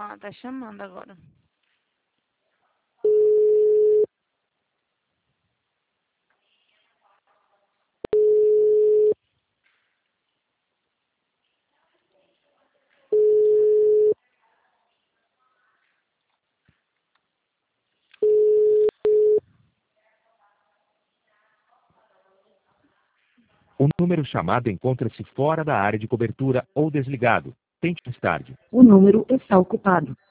Ah, tá chamando agora. O número chamado encontra-se fora da área de cobertura ou desligado. Tente mais tarde. O número está ocupado.